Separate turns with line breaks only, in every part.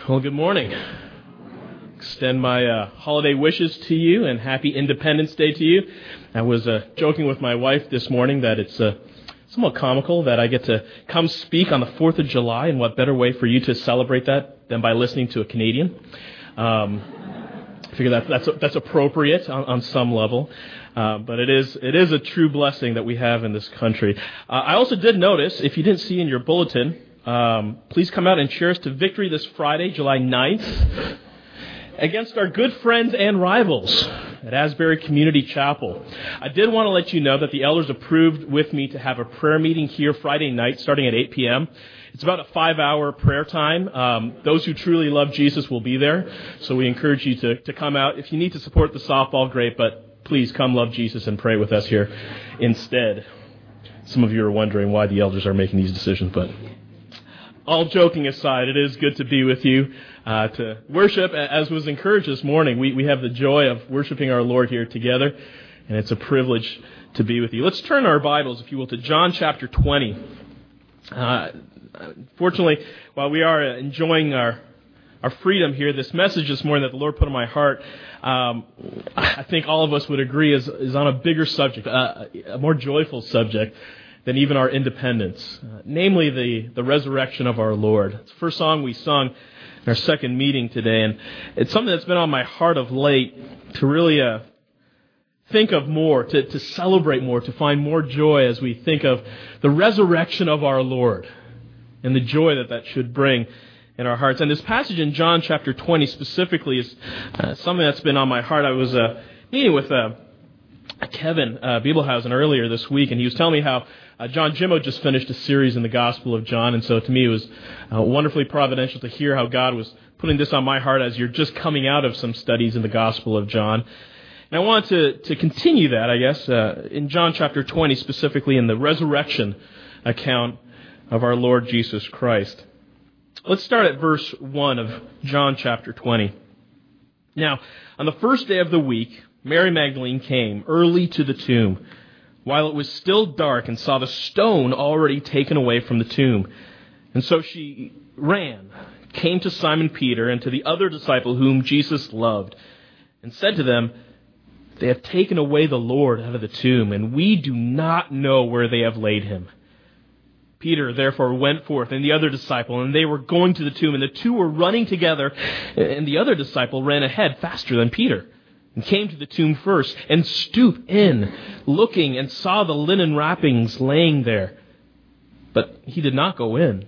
Well, good morning. Extend my holiday wishes to you and happy Independence Day to you. I was joking with my wife this morning that it's somewhat comical that I get to come speak on the 4th of July, and what better way for you to celebrate that than by listening to a Canadian. I figure that's appropriate on some level, but it is a true blessing that we have in this country. I also did notice, if you didn't see in your bulletin, please come out and cheer us to victory this Friday, July 9th, against our good friends and rivals at Asbury Community Chapel. I did want to let you know that the elders approved with me to have a prayer meeting here Friday night starting at 8 p.m. It's about a 5-hour prayer time. Those who truly love Jesus will be there, so we encourage you to come out. If you need to support the softball, great, but please come love Jesus and pray with us here instead. Some of you are wondering why the elders are making these decisions, but all joking aside, it is good to be with you, to worship, as was encouraged this morning. We have the joy of worshiping our Lord here together, and it's a privilege to be with you. Let's turn our Bibles, if you will, to John chapter 20. Fortunately, while we are enjoying our freedom here, this message this morning that the Lord put in my heart, I think all of us would agree is on a bigger subject, a more joyful subject than even our independence, namely the resurrection of our Lord. It's the first song we sung in our second meeting today, and it's something that's been on my heart of late to really think of more, to celebrate more, to find more joy as we think of the resurrection of our Lord and the joy that should bring in our hearts. And this passage in John chapter 20 specifically is something that's been on my heart. I was meeting with Kevin Bibelhausen earlier this week, and he was telling me how John Jimmo just finished a series in the Gospel of John, and so to me it was wonderfully providential to hear how God was putting this on my heart as you're just coming out of some studies in the Gospel of John. And I want to continue that, I guess, in John chapter 20, specifically in the resurrection account of our Lord Jesus Christ. Let's start at verse 1 of John chapter 20. Now, on the first day of the week, Mary Magdalene came early to the tomb, while it was still dark, and saw the stone already taken away from the tomb. And so she ran, came to Simon Peter and to the other disciple whom Jesus loved, and said to them, "They have taken away the Lord out of the tomb, and we do not know where they have laid him." Peter therefore went forth, and the other disciple, and they were going to the tomb, and the two were running together, and the other disciple ran ahead faster than Peter, and came to the tomb first, and stooped in, looking, and saw the linen wrappings laying there. But he did not go in.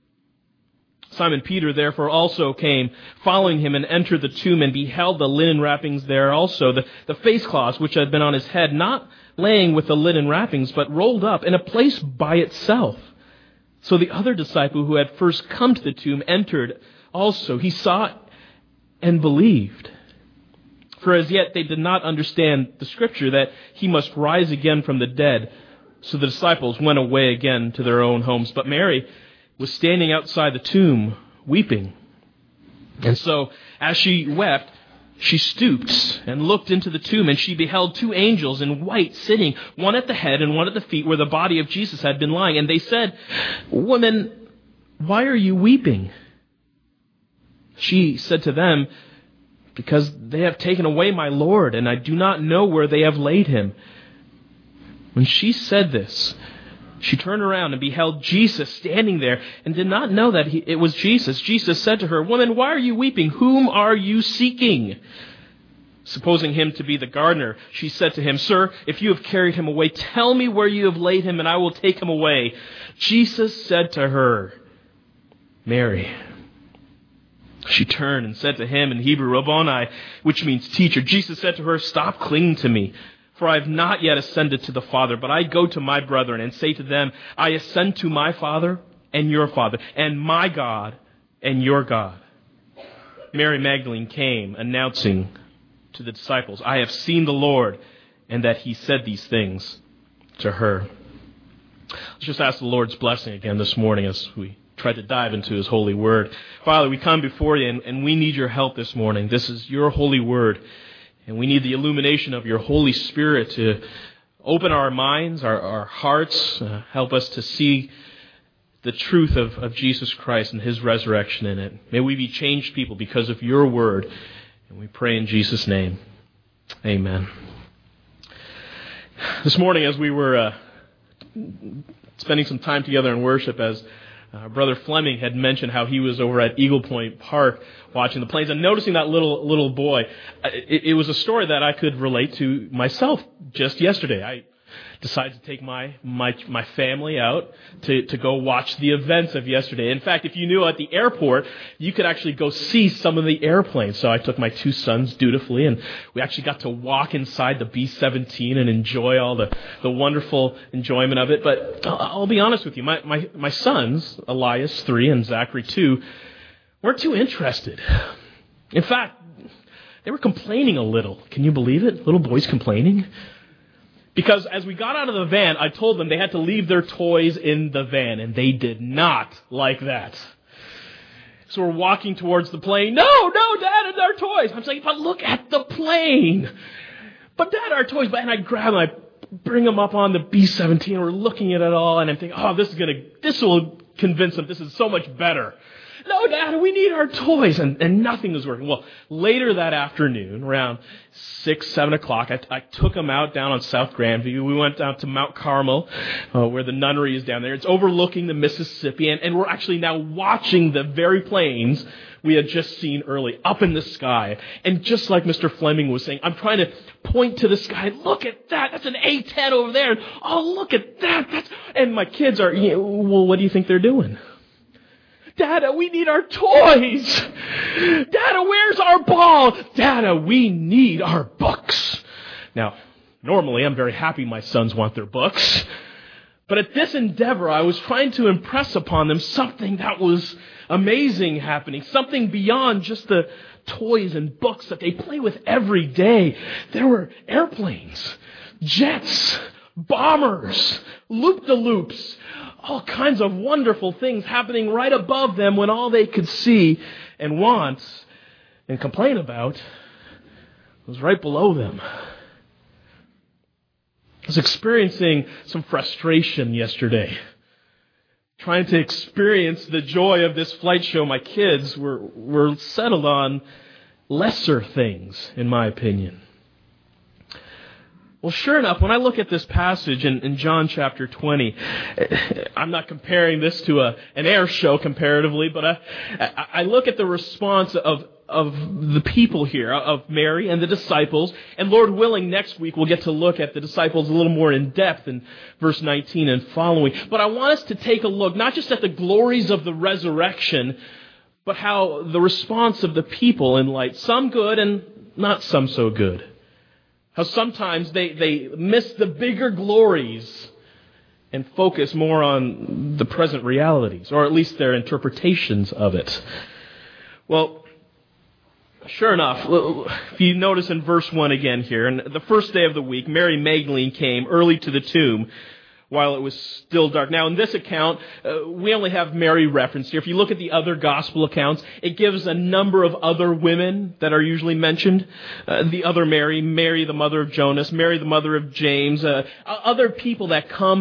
Simon Peter therefore also came, following him, and entered the tomb, and beheld the linen wrappings there also, the face cloths which had been on his head, not laying with the linen wrappings, but rolled up in a place by itself. So the other disciple who had first come to the tomb entered also. He saw it and believed. For as yet they did not understand the scripture that he must rise again from the dead. So the disciples went away again to their own homes. But Mary was standing outside the tomb, weeping. And so as she wept, she stooped and looked into the tomb, and she beheld two angels in white sitting, one at the head and one at the feet where the body of Jesus had been lying. And they said, "Woman, why are you weeping?" She said to them, "Because they have taken away my Lord, and I do not know where they have laid him." When she said this, she turned around and beheld Jesus standing there, and did not know that it was Jesus. Jesus said to her, "Woman, why are you weeping? Whom are you seeking?" Supposing him to be the gardener, she said to him, "Sir, if you have carried him away, tell me where you have laid him, and I will take him away." Jesus said to her, "Mary." She turned and said to him in Hebrew, "Rabboni," which means teacher. Jesus said to her, "Stop clinging to me, for I have not yet ascended to the Father, but I go to my brethren and say to them, I ascend to my Father and your Father, and my God and your God." Mary Magdalene came, announcing to the disciples, "I have seen the Lord," and that he said these things to her. Let's just ask the Lord's blessing again this morning as we try to dive into his holy word. Father, we come before you, and we need your help this morning. This is your holy word, and we need the illumination of your Holy Spirit to open our minds, our hearts, help us to see the truth of Jesus Christ and His resurrection in it. May we be changed people because of your word. And we pray in Jesus' name. Amen. This morning, as we were spending some time together in worship, as Brother Fleming had mentioned how he was over at Eagle Point Park watching the planes and noticing that little boy, it was a story that I could relate to myself just yesterday. I decided to take my family out to go watch the events of yesterday. In fact, if you knew at the airport, you could actually go see some of the airplanes. So I took my two sons dutifully, and we actually got to walk inside the B-17 and enjoy all the wonderful enjoyment of it. But I'll be honest with you, my sons, Elias 3 and Zachary 2, weren't too interested. In fact, they were complaining a little. Can you believe it? Little boys complaining. Because as we got out of the van, I told them they had to leave their toys in the van, and they did not like that. So we're walking towards the plane. No, Dad, it's our toys. I'm saying, but look at the plane. But Dad, our toys. And I grab them, I bring them up on the B-17, and we're looking at it all, and I'm thinking, this will convince them this is so much better. No, Dad, we need our toys. And nothing was working. Well, later that afternoon, around 6, 7 o'clock, I took them out down on South Grandview. We went down to Mount Carmel, where the nunnery is down there. It's overlooking the Mississippi, and we're actually now watching the very planes we had just seen early, up in the sky. And just like Mr. Fleming was saying, I'm trying to point to the sky. Look at that. That's an A-10 over there. And, oh, look at that. And my kids are, well, what do you think they're doing? Dada, we need our toys. Dada, where's our ball? Dada, we need our books. Now, normally I'm very happy my sons want their books. But at this endeavor, I was trying to impress upon them something that was amazing happening. Something beyond just the toys and books that they play with every day. There were airplanes, jets, bombers, loop-de-loops, all kinds of wonderful things happening right above them when all they could see and want and complain about was right below them. I was experiencing some frustration yesterday, trying to experience the joy of this flight show. My kids were settled on lesser things, in my opinion. Well, sure enough, when I look at this passage in John chapter 20, I'm not comparing this to an air show comparatively, but I look at the response of the people here, of Mary and the disciples, and Lord willing, next week we'll get to look at the disciples a little more in depth in verse 19 and following. But I want us to take a look, not just at the glories of the resurrection, but how the response of the people in light, some good and not some so good. How sometimes they miss the bigger glories and focus more on the present realities, or at least their interpretations of it. Well, sure enough, if you notice in verse 1 again here, and the first day of the week, Mary Magdalene came early to the tomb while it was still dark. Now, in this account, we only have Mary referenced here. If you look at the other gospel accounts, it gives a number of other women that are usually mentioned. The other Mary, Mary the mother of Jonas, Mary the mother of James, other people that come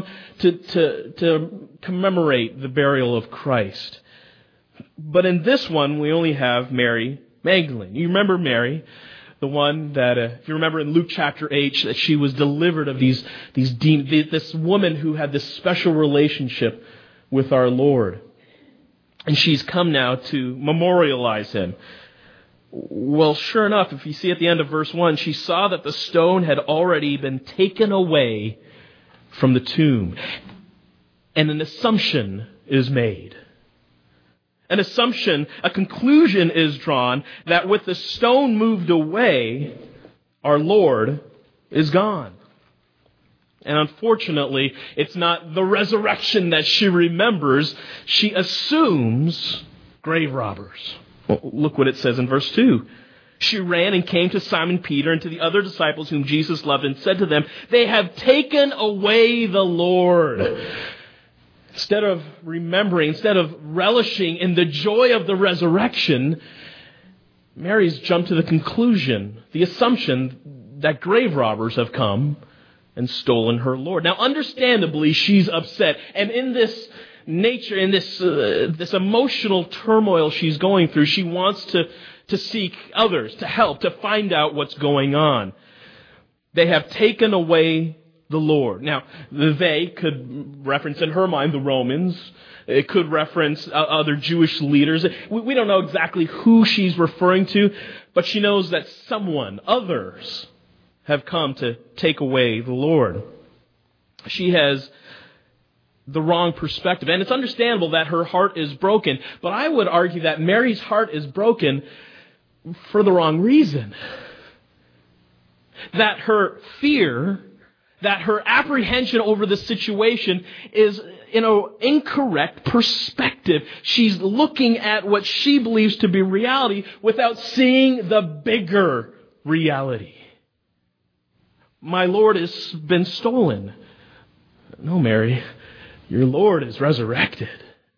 to commemorate the burial of Christ. But in this one, we only have Mary Magdalene. You remember Mary? The one that, if you remember in Luke chapter 8, that she was delivered of these demons, this woman who had this special relationship with our Lord. And she's come now to memorialize him. Well, sure enough, if you see at the end of verse 1, she saw that the stone had already been taken away from the tomb. And an assumption is made. An assumption, a conclusion is drawn that with the stone moved away, our Lord is gone. And unfortunately, it's not the resurrection that she remembers. She assumes grave robbers. Well, look what it says in verse 2. She ran and came to Simon Peter and to the other disciples whom Jesus loved and said to them, "They have taken away the Lord." Instead of remembering, instead of relishing in the joy of the resurrection, Mary's jumped to the conclusion, the assumption that grave robbers have come and stolen her Lord. Now, understandably, she's upset. And in this nature, in this emotional turmoil she's going through, she wants to seek others, to help, to find out what's going on. They have taken away the Lord. Now, they could reference in her mind the Romans. It could reference other Jewish leaders. We don't know exactly who she's referring to, but she knows that others, have come to take away the Lord. She has the wrong perspective. And it's understandable that her heart is broken, but I would argue that Mary's heart is broken for the wrong reason. That her fear, that her apprehension over the situation is in an incorrect perspective. She's looking at what she believes to be reality without seeing the bigger reality. My Lord has been stolen. No, Mary, your Lord is resurrected.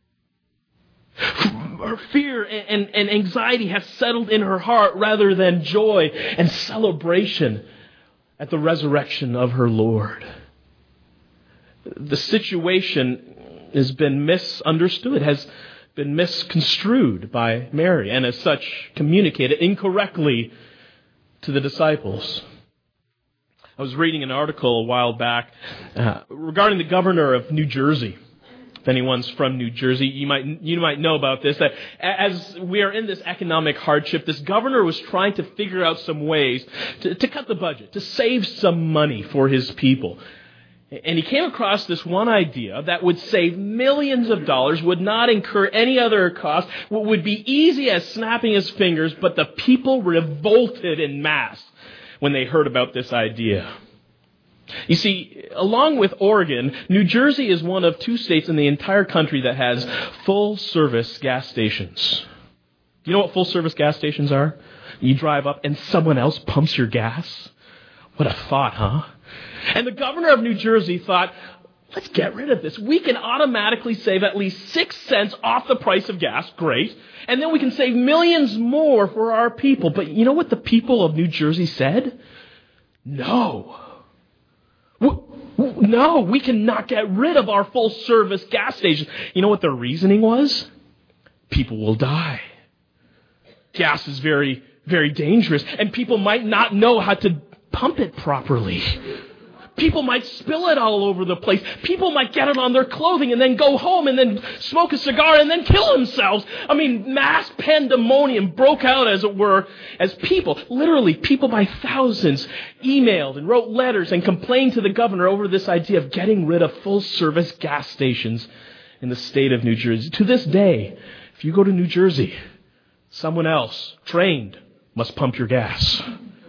Her fear and anxiety have settled in her heart rather than joy and celebration at the resurrection of her Lord. The situation has been misunderstood, has been misconstrued by Mary, and as such communicated incorrectly to the disciples. I was reading an article a while back regarding the governor of New Jersey. If anyone's from New Jersey, you might know about this, that as we are in this economic hardship, this governor was trying to figure out some ways to cut the budget, to save some money for his people. And he came across this one idea that would save millions of dollars, would not incur any other cost, would be easy as snapping his fingers, but the people revolted en masse when they heard about this idea. You see, along with Oregon, New Jersey is one of 2 states in the entire country that has full-service gas stations. Do you know what full-service gas stations are? You drive up and someone else pumps your gas? What a thought, huh? And the governor of New Jersey thought, let's get rid of this. We can automatically save at least 6 cents off the price of gas. Great. And then we can save millions more for our people. But you know what the people of New Jersey said? No. No, we cannot get rid of our full-service gas stations. You know what their reasoning was? People will die. Gas is very, very dangerous, and people might not know how to pump it properly. People might spill it all over the place. People might get it on their clothing and then go home and then smoke a cigar and then kill themselves. I mean, mass pandemonium broke out, as it were, as people, literally people by thousands, emailed and wrote letters and complained to the governor over this idea of getting rid of full-service gas stations in the state of New Jersey. To this day, if you go to New Jersey, someone else, trained, must pump your gas.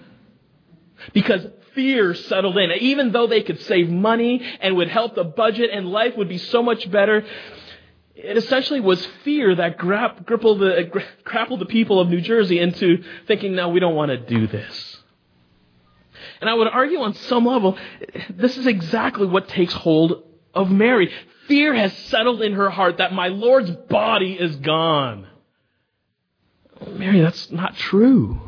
Because fear settled in. Even though they could save money and would help the budget and life would be so much better, it essentially was fear that grappled the people of New Jersey into thinking, no, we don't want to do this. And I would argue on some level, this is exactly what takes hold of Mary. Fear has settled in her heart that my Lord's body is gone. Mary, that's not true.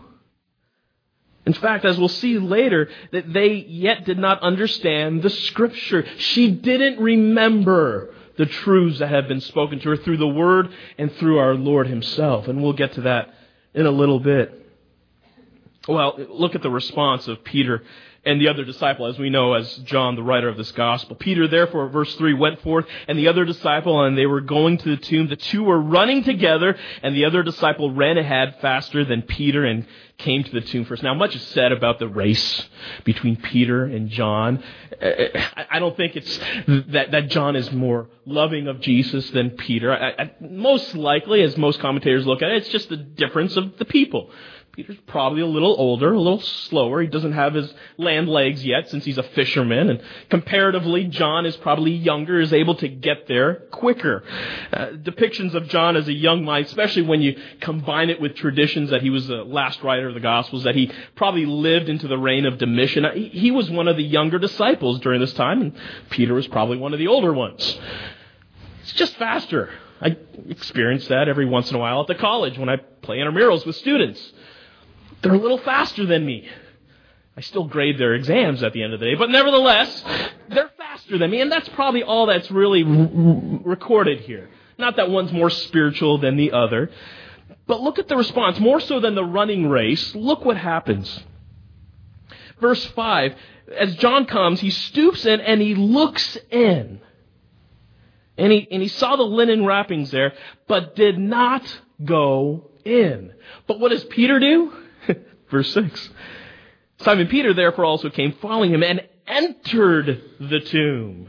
In fact, as we'll see later, that they yet did not understand the Scripture. She didn't remember the truths that have been spoken to her through the Word and through our Lord Himself. And we'll get to that in a little bit. Well, look at the response of Peter and the other disciple, as we know as John, the writer of this gospel. Peter, therefore, verse 3, went forth, and the other disciple, and they were going to the tomb. The two were running together, and the other disciple ran ahead faster than Peter and came to the tomb first. Now, much is said about the race between Peter and John. I don't think it's that John is more loving of Jesus than Peter. Most likely, as most commentators look at it, it's just the difference of the people. Peter's probably a little older, a little slower. He doesn't have his land legs yet since he's a fisherman. And comparatively, John is probably younger, is able to get there quicker. Depictions of John as a young man, especially when you combine it with traditions that he was the last writer of the Gospels, that he probably lived into the reign of Domitian. He was one of the younger disciples during this time, and Peter was probably one of the older ones. It's just faster. I experience that every once in a while at the college when I play intramurals with students. They're a little faster than me. I still grade their exams at the end of the day, but nevertheless, they're faster faster than me. And that's probably all that's really recorded here. Not that one's more spiritual than the other. But look at the response. More so than the running race, look what happens. Verse 5, as John comes, he stoops in and he looks in. And he saw the linen wrappings there, but did not go in. But what does Peter do? Verse 6. Simon Peter therefore also came following him and entered the tomb.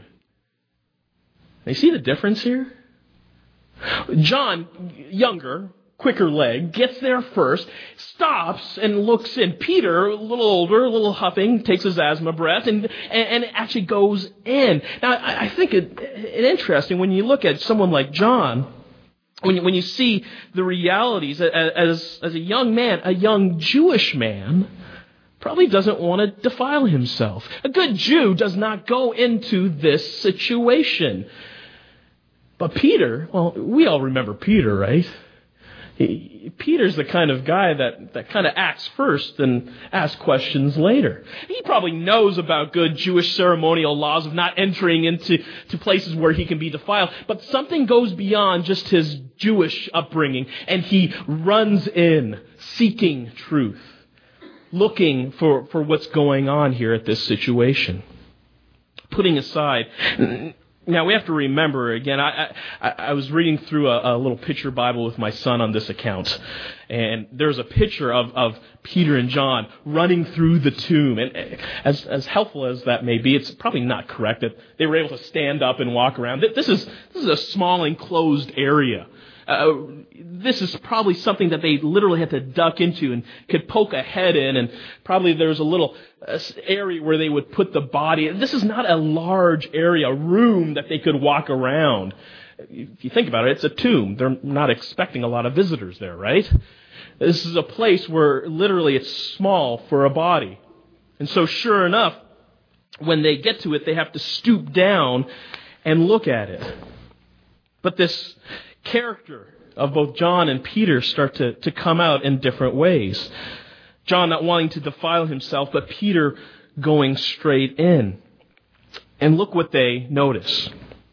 You see the difference here? John, younger, quicker leg, gets there first, stops and looks in. Peter, a little older, a little huffing, takes his asthma breath and actually goes in. Now, I think it interesting when you look at someone like John, when you see the realities as a young man, a young Jewish man, probably doesn't want to defile himself. A good Jew does not go into this situation. But Peter, well, we all remember Peter, right? Peter's the kind of guy that kind of acts first and asks questions later. He probably knows about good Jewish ceremonial laws of not entering into places where he can be defiled. But something goes beyond just his Jewish upbringing, and he runs in seeking truth, looking for what's going on here at this situation. Putting aside... Now, we have to remember, again, I was reading through a little picture Bible with my son on this account, and there's a picture of Peter and John running through the tomb. And as helpful as that may be, it's probably not correct that they were able to stand up and walk around. This is a small enclosed area. This is probably something that they literally had to duck into and could poke a head in, and probably there's a little area where they would put the body. This is not a large area, a room that they could walk around. If you think about it, it's a tomb. They're not expecting a lot of visitors there, right? This is a place where literally it's small for a body. And so sure enough, when they get to it, they have to stoop down and look at it. But this character of both John and Peter start to come out in different ways. John not wanting to defile himself, but Peter going straight in. And look what they notice.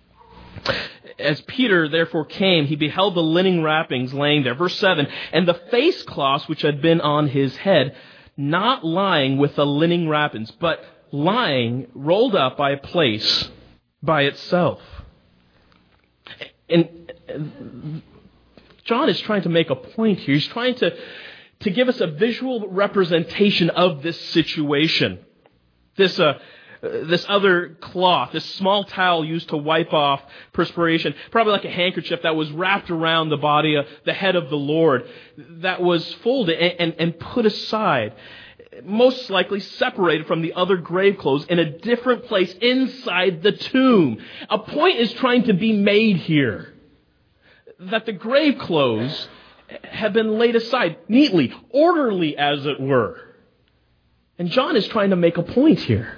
As Peter therefore came, he beheld the linen wrappings laying there. Verse 7, and the face cloths which had been on his head, not lying with the linen wrappings, but lying rolled up by a place by itself. And John is trying to make a point here. He's trying to give us a visual representation of this situation. This other cloth, this small towel used to wipe off perspiration, probably like a handkerchief that was wrapped around the body, the head of the Lord, that was folded and put aside, most likely separated from the other grave clothes in a different place inside the tomb. A point is trying to be made here, that the grave clothes have been laid aside neatly, orderly as it were. And John is trying to make a point here.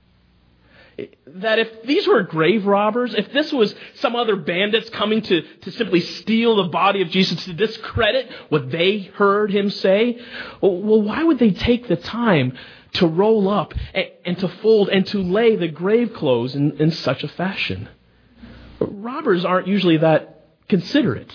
That if these were grave robbers, if this was some other bandits coming to simply steal the body of Jesus, to discredit what they heard him say, well, why would they take the time to roll up and to fold and to lay the grave clothes in such a fashion? Robbers aren't usually that considerate.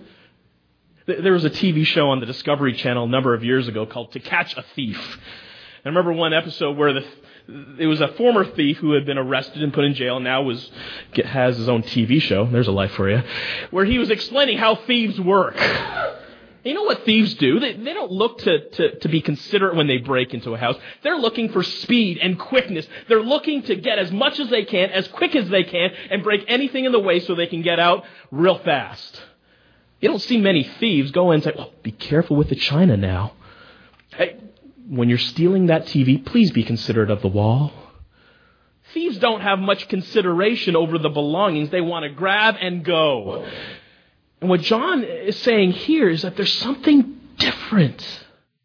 There was a TV show on the Discovery Channel a number of years ago called To Catch a Thief. I remember one episode where it was a former thief who had been arrested and put in jail, and now has his own TV show. There's a life for you. Where he was explaining how thieves work. You know what thieves do? They don't look to be considerate when they break into a house. They're looking for speed and quickness. They're looking to get as much as they can, as quick as they can, and break anything in the way so they can get out real fast. You don't see many thieves go in and say, well, be careful with the china now. Hey, when you're stealing that TV, please be considerate of the wall. Thieves don't have much consideration over the belongings. They want to grab and go. And what John is saying here is that there's something different.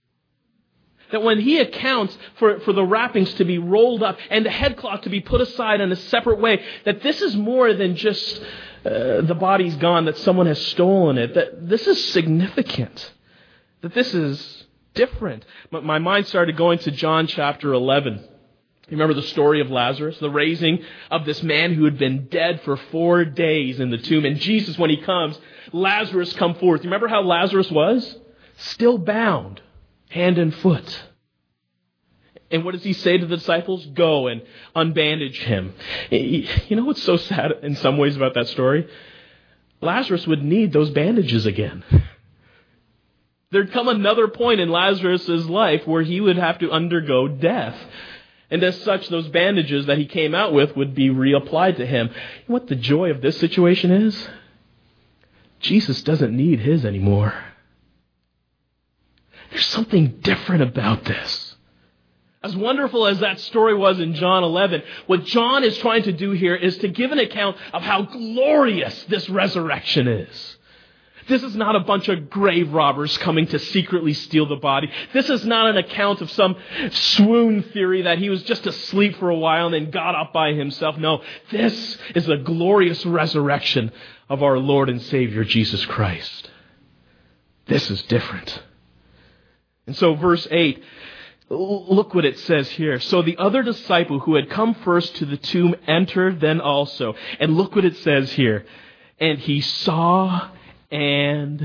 That when he accounts for the wrappings to be rolled up and the headcloth to be put aside in a separate way, that this is more than just the body's gone, that someone has stolen it. That this is significant. That this is different. But my mind started going to John chapter 11. You remember the story of Lazarus, the raising of this man who had been dead for 4 days in the tomb. And Jesus, when he comes, Lazarus come forth. You remember how Lazarus was? Still bound, hand and foot. And what does he say to the disciples? Go and unbandage him. You know what's so sad in some ways about that story? Lazarus would need those bandages again. There'd come another point in Lazarus' life where he would have to undergo death. And as such, those bandages that he came out with would be reapplied to him. You know what the joy of this situation is? Jesus doesn't need his anymore. There's something different about this. As wonderful as that story was in John 11, what John is trying to do here is to give an account of how glorious this resurrection is. This is not a bunch of grave robbers coming to secretly steal the body. This is not an account of some swoon theory that he was just asleep for a while and then got up by himself. No, this is the glorious resurrection of our Lord and Savior, Jesus Christ. This is different. And so verse 8, look what it says here. So the other disciple who had come first to the tomb entered then also. And look what it says here. And he saw and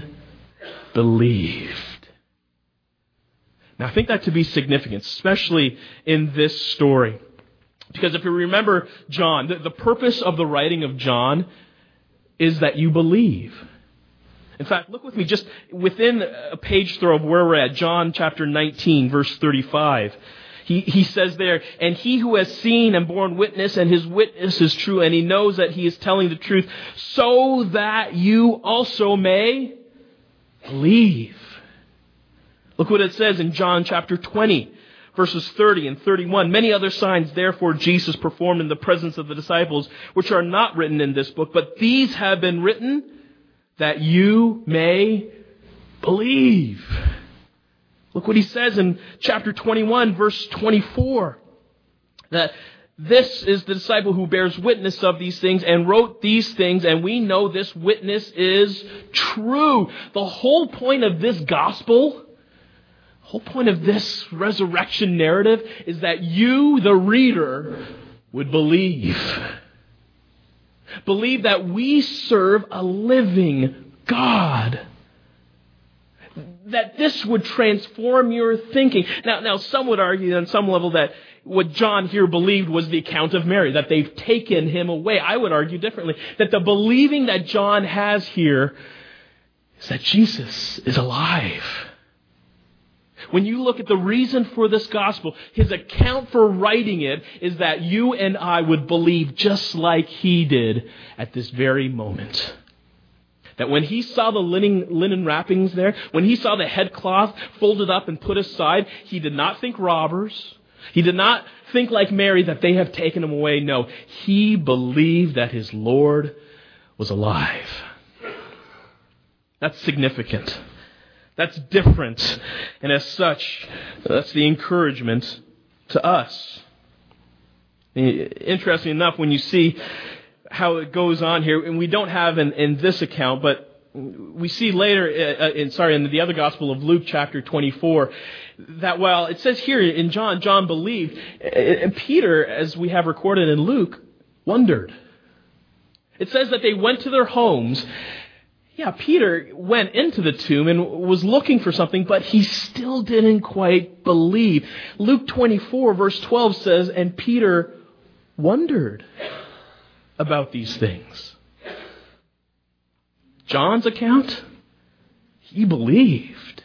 believed. Now I think that to be significant, especially in this story. Because if you remember John, the purpose of the writing of John is that you believe. In fact, look with me just within a page throw of where we're at, John chapter 19, verse 35. He says there, and he who has seen and borne witness, and his witness is true, and he knows that he is telling the truth, so that you also may believe. Look what it says in John chapter 20, verses 30 and 31. Many other signs, therefore, Jesus performed in the presence of the disciples, which are not written in this book, but these have been written that you may believe. Look what he says in chapter 21, verse 24. That this is the disciple who bears witness of these things and wrote these things, and we know this witness is true. The whole point of this gospel, the whole point of this resurrection narrative is that you, the reader, would believe. Believe that we serve a living God. That this would transform your thinking. Now, some would argue on some level that what John here believed was the account of Mary, that they've taken him away. I would argue differently, that the believing that John has here is that Jesus is alive. When you look at the reason for this gospel, his account for writing it is that you and I would believe just like he did at this very moment. That when he saw the linen wrappings there, when he saw the headcloth folded up and put aside, he did not think robbers. He did not think like Mary that they have taken him away. No, he believed that his Lord was alive. That's significant. That's different. And as such, that's the encouragement to us. Interesting enough, when you see how it goes on here, and we don't have in this account, but we see later, in the other gospel of Luke chapter 24, that while it says here in John believed, Peter, as we have recorded in Luke, wondered. It says that they went to their homes. Yeah, Peter went into the tomb and was looking for something, but he still didn't quite believe. Luke 24 verse 12 says, and Peter wondered about these things. John's account, he believed.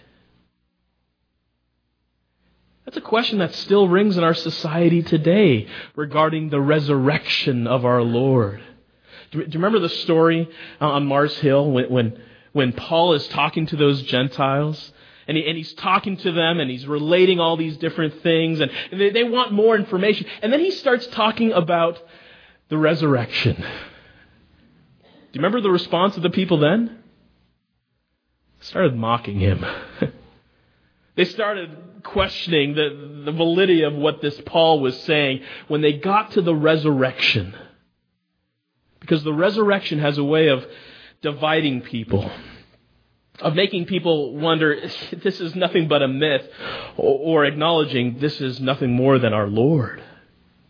That's a question that still rings in our society today regarding the resurrection of our Lord. Do you remember the story on Mars Hill when Paul is talking to those Gentiles? And he's talking to them and he's relating all these different things and they want more information. And then he starts talking about the resurrection. Do you remember the response of the people then? They started mocking him. They started questioning the validity of what this Paul was saying when they got to the resurrection. Because the resurrection has a way of dividing people, of making people wonder, this is nothing but a myth, or acknowledging this is nothing more than our Lord.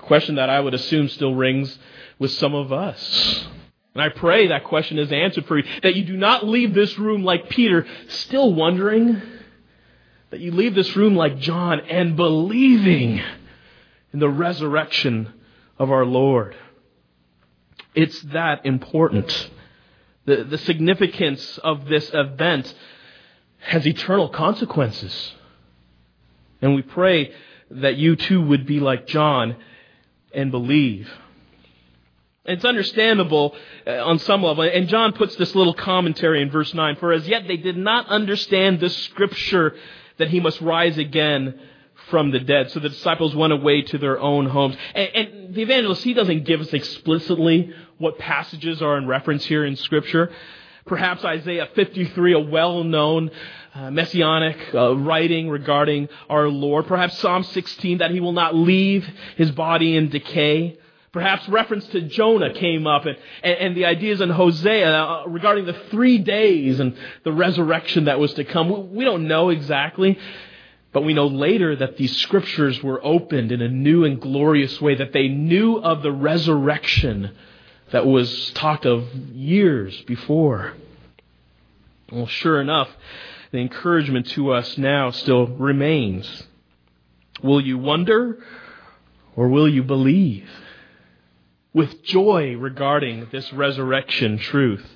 question that I would assume still rings with some of us. And I pray that question is answered for you, that you do not leave this room like Peter, still wondering, that you leave this room like John and believing in the resurrection of our Lord. It's that important. The significance of this event has eternal consequences. And we pray that you too would be like John and believe. It's understandable on some level. And John puts this little commentary in verse 9. For as yet they did not understand the scripture that he must rise again from the dead. So the disciples went away to their own homes. And the evangelist, he doesn't give us explicitly what passages are in reference here in Scripture. Perhaps Isaiah 53, a well-known messianic writing regarding our Lord. Perhaps Psalm 16, that he will not leave his body in decay. Perhaps reference to Jonah came up, and the ideas in Hosea regarding the 3 days and the resurrection that was to come. We don't know exactly, but we know later that these scriptures were opened in a new and glorious way, that they knew of the resurrection that was talked of years before. Well, sure enough, the encouragement to us now still remains. Will you wonder or will you believe? With joy regarding this resurrection truth.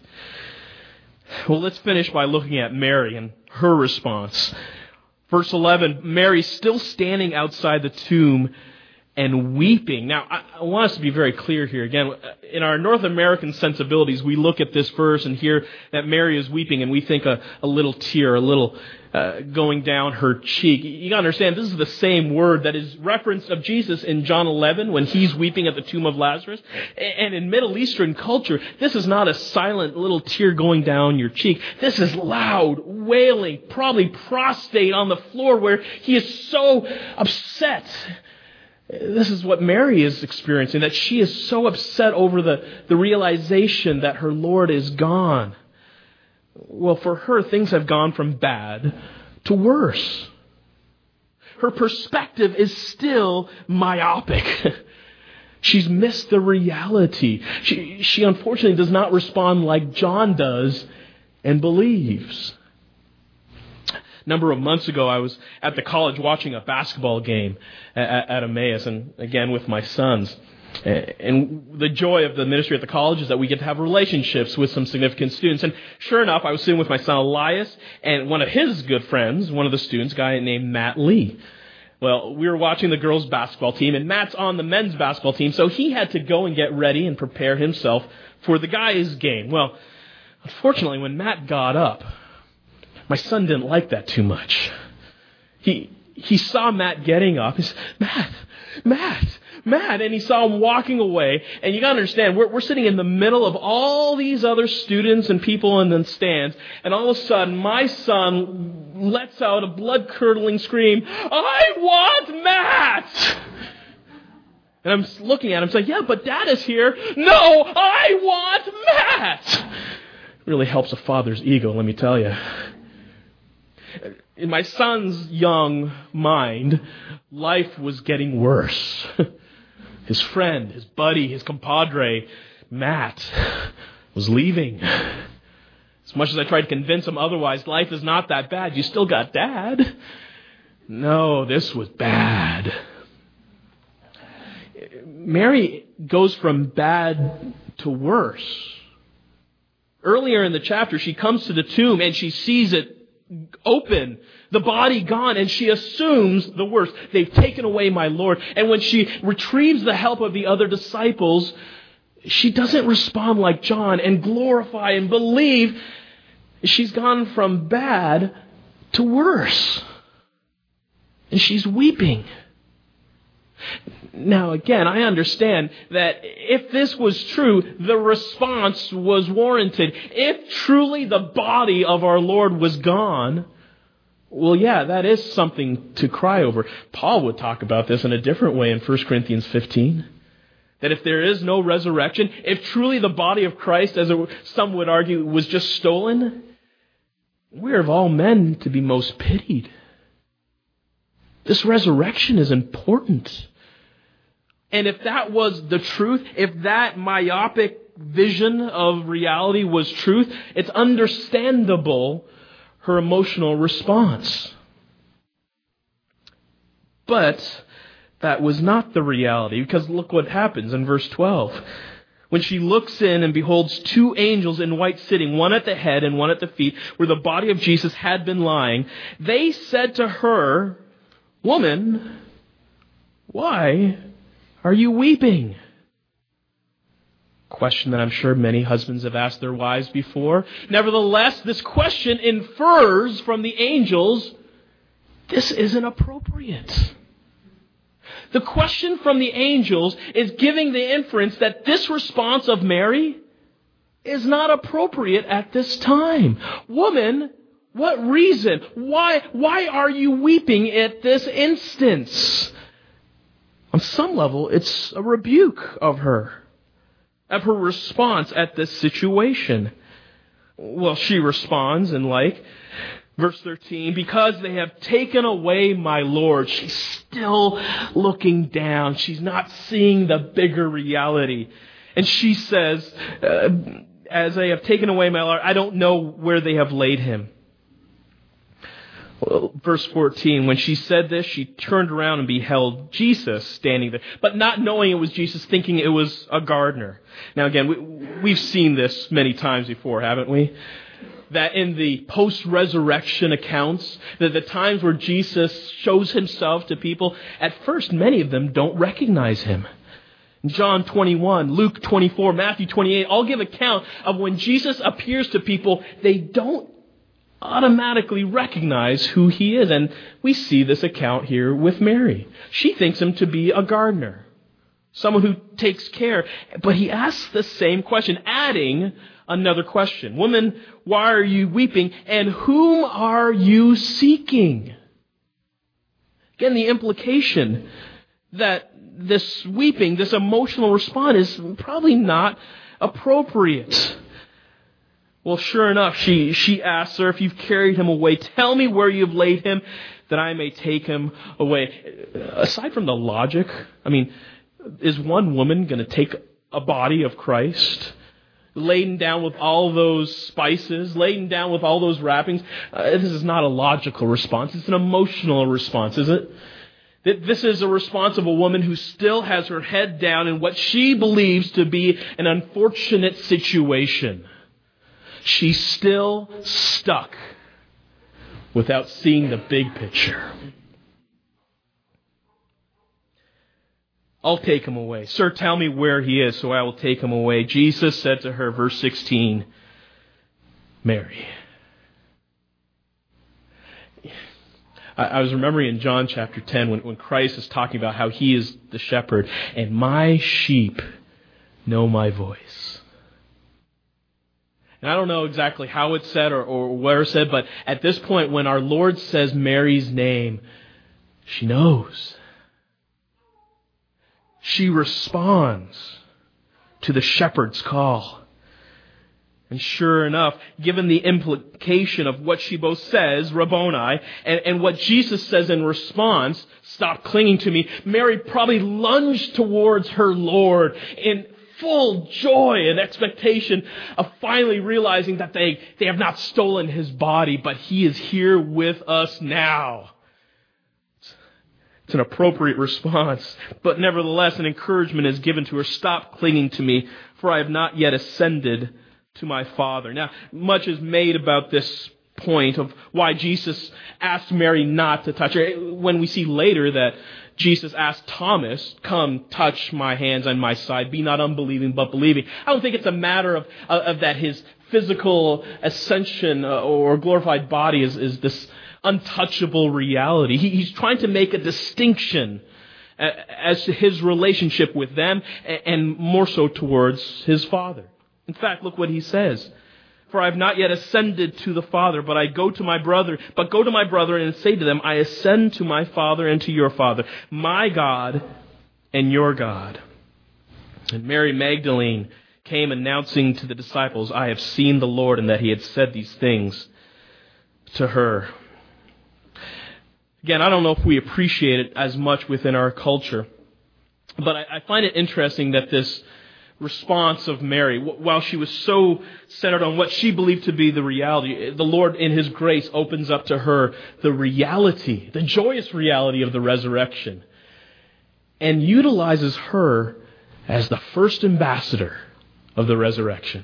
Well, let's finish by looking at Mary and her response. Verse 11, Mary still standing outside the tomb and weeping. Now, I want us to be very clear here. Again, in our North American sensibilities, we look at this verse and hear that Mary is weeping, and we think a little tear, a little going down her cheek. You got to understand, this is the same word that is referenced of Jesus in John 11 when he's weeping at the tomb of Lazarus. And in Middle Eastern culture, this is not a silent little tear going down your cheek. This is loud, wailing, probably prostrate on the floor where he is so upset. This is what Mary is experiencing, that she is so upset over the realization that her Lord is gone. Well, for her, things have gone from bad to worse. Her perspective is still myopic. She's missed the reality. She unfortunately does not respond like John does and believes. A number of months ago, I was at the college watching a basketball game at Emmaus, and again with my sons. And the joy of the ministry at the college is that we get to have relationships with some significant students. And sure enough, I was sitting with my son Elias and one of his good friends, one of the students, a guy named Matt Lee. Well, we were watching the girls' basketball team, and Matt's on the men's basketball team, so he had to go and get ready and prepare himself for the guys' game. Well, unfortunately, when Matt got up, my son didn't like that too much. He saw Matt getting up. He said, Matt, and he saw him walking away. And you got to understand, we're sitting in the middle of all these other students and people in the stands, and all of a sudden, my son lets out a blood-curdling scream, "I want Matt!" And I'm looking at him saying, "Yeah, but Dad is here." "No, I want Matt!" It really helps a father's ego, let me tell you. In my son's young mind, life was getting worse. His friend, his buddy, his compadre, Matt, was leaving. As much as I tried to convince him otherwise, life is not that bad. You still got Dad. No, this was bad. Mary goes from bad to worse. Earlier in the chapter, she comes to the tomb and she sees it open, the body gone, and she assumes the worst. They've taken away my Lord. And when she retrieves the help of the other disciples, she doesn't respond like John and glorify and believe. She's gone from bad to worse. And she's weeping. Now, again, I understand that if this was true, the response was warranted. If truly the body of our Lord was gone, well, yeah, that is something to cry over. Paul would talk about this in a different way in 1 Corinthians 15. That if there is no resurrection, if truly the body of Christ, as some would argue, was just stolen, we are of all men to be most pitied. This resurrection is important. And if that was the truth, if that myopic vision of reality was truth, it's understandable her emotional response. But that was not the reality, because look what happens in verse 12. When she looks in and beholds two angels in white sitting, one at the head and one at the feet, where the body of Jesus had been lying, they said to her, "Woman, why are you weeping?" Question that I'm sure many husbands have asked their wives before. Nevertheless, this question infers from the angels, this isn't appropriate. The question from the angels is giving the inference that this response of Mary is not appropriate at this time. Woman, what reason? Why are you weeping at this instance? On some level, it's a rebuke of her response at this situation. Well, she responds in verse 13, because they have taken away my Lord. She's still looking down. She's not seeing the bigger reality. And she says, as they have taken away my Lord, I don't know where they have laid him. Well, verse 14, when she said this, she turned around and beheld Jesus standing there, but not knowing it was Jesus, thinking it was a gardener. Now again, we've seen this many times before, haven't we? That in the post-resurrection accounts, that the times where Jesus shows himself to people, at first many of them don't recognize him. John 21, Luke 24, Matthew 28, all give account of when Jesus appears to people, they don't automatically recognize who he is. And we see this account here with Mary. She thinks him to be a gardener, someone who takes care. But he asks the same question, adding another question. Woman, why are you weeping? And whom are you seeking? Again, the implication that this weeping, this emotional response is probably not appropriate. Well, sure enough, she asks her, if you've carried him away, tell me where you've laid him, that I may take him away. Aside from the logic, is one woman going to take a body of Christ, laden down with all those spices, laden down with all those wrappings? This is not a logical response. It's an emotional response, is it? This is a response of a woman who still has her head down in what she believes to be an unfortunate situation. She's still stuck without seeing the big picture. I'll take him away. Sir, tell me where he is, so I will take him away. Jesus said to her, verse 16, Mary. I was remembering in John chapter 10 when Christ is talking about how he is the shepherd, and my sheep know my voice. And I don't know exactly how it's said or where it's said, but at this point when our Lord says Mary's name, she knows. She responds to the shepherd's call. And sure enough, given the implication of what she both says, Rabboni, and what Jesus says in response, stop clinging to me, Mary probably lunged towards her Lord in full joy and expectation of finally realizing that they have not stolen his body, but he is here with us now. It's an appropriate response, but nevertheless an encouragement is given to her. Stop clinging to me, for I have not yet ascended to my Father. Now, much is made about this point of why Jesus asked Mary not to touch her. When we see later that Jesus asked Thomas, come touch my hands and my side, be not unbelieving but believing. I don't think it's a matter of that his physical ascension or glorified body is this untouchable reality. He's trying to make a distinction as to his relationship with them and more so towards his Father. In fact, look what he says. For I have not yet ascended to the Father, but go to my brother and say to them, I ascend to my Father and to your Father, my God and your God. And Mary Magdalene came announcing to the disciples, I have seen the Lord, and that he had said these things to her. Again, I don't know if we appreciate it as much within our culture, But I find it interesting that this response of Mary, while she was so centered on what she believed to be the reality, the Lord in His grace opens up to her the reality, the joyous reality of the resurrection, and utilizes her as the first ambassador of the resurrection.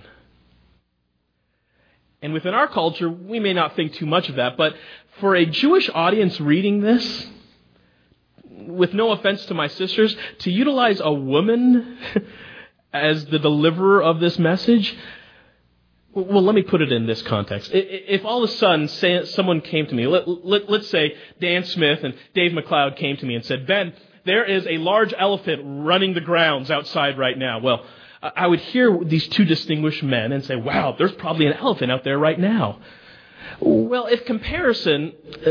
And within our culture, we may not think too much of that, but for a Jewish audience reading this, with no offense to my sisters, to utilize a woman as the deliverer of this message, well, let me put it in this context. If all of a sudden someone came to me, let's say Dan Smith and Dave McLeod came to me and said, Ben, there is a large elephant running the grounds outside right now. Well, I would hear these two distinguished men and say, wow, there's probably an elephant out there right now. Well, if comparison,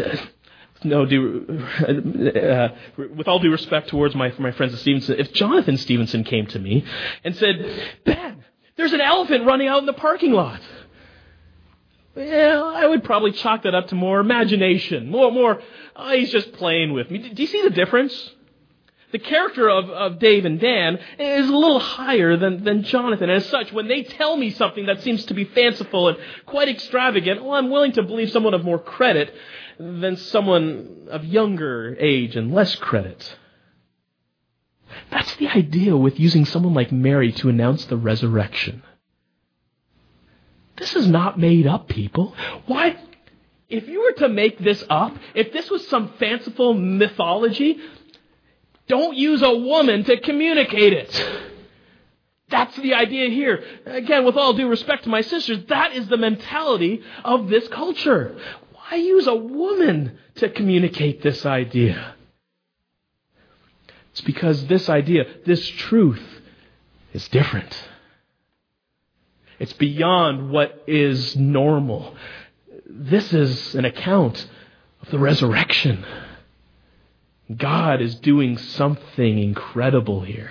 with all due respect towards my friends at Stevenson, if Jonathan Stevenson came to me and said, Ben, there's an elephant running out in the parking lot, well, I would probably chalk that up to more imagination, more, he's just playing with me. Do you see the difference? The character of Dave and Dan is a little higher than Jonathan. And as such, when they tell me something that seems to be fanciful and quite extravagant, well, I'm willing to believe someone of more credit than someone of younger age and less credit. That's the idea with using someone like Mary to announce the resurrection. This is not made up, people. Why? If you were to make this up, if this was some fanciful mythology, don't use a woman to communicate it. That's the idea here. Again, with all due respect to my sisters, that is the mentality of this culture. Why use a woman to communicate this idea? It's because this idea, this truth, is different. It's beyond what is normal. This is an account of the resurrection. God is doing something incredible here.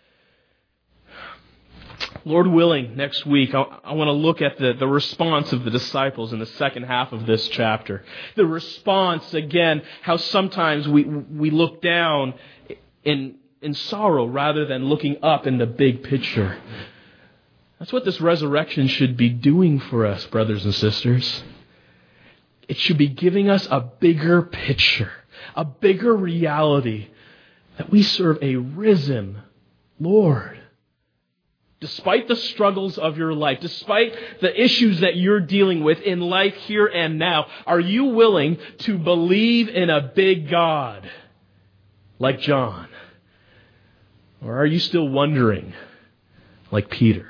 Lord willing, next week, I want to look at the response of the disciples in the second half of this chapter. The response, again, how sometimes we look down in sorrow rather than looking up in the big picture. That's what this resurrection should be doing for us, brothers and sisters. It should be giving us a bigger picture, a bigger reality that we serve a risen Lord. Despite the struggles of your life, despite the issues that you're dealing with in life here and now, are you willing to believe in a big God like John? Or are you still wondering like Peter?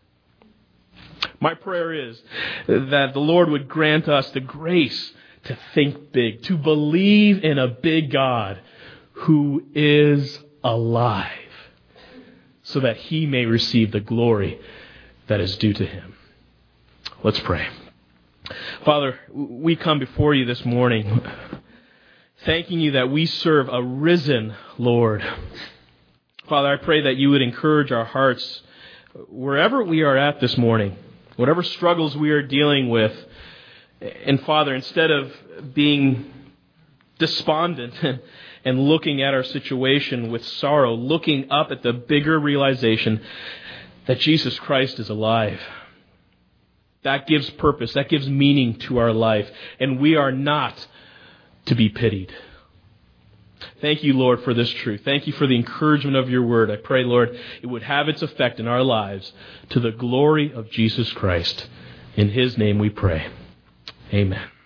My prayer is that the Lord would grant us the grace to think big, to believe in a big God who is alive, so that He may receive the glory that is due to Him. Let's pray. Father, we come before You this morning, thanking You that we serve a risen Lord. Father, I pray that You would encourage our hearts wherever we are at this morning, whatever struggles we are dealing with. And Father, instead of being despondent and looking at our situation with sorrow, looking up at the bigger realization that Jesus Christ is alive. That gives purpose, that gives meaning to our life, and we are not to be pitied. Thank You, Lord, for this truth. Thank You for the encouragement of Your word. I pray, Lord, it would have its effect in our lives to the glory of Jesus Christ. In His name we pray. Amen.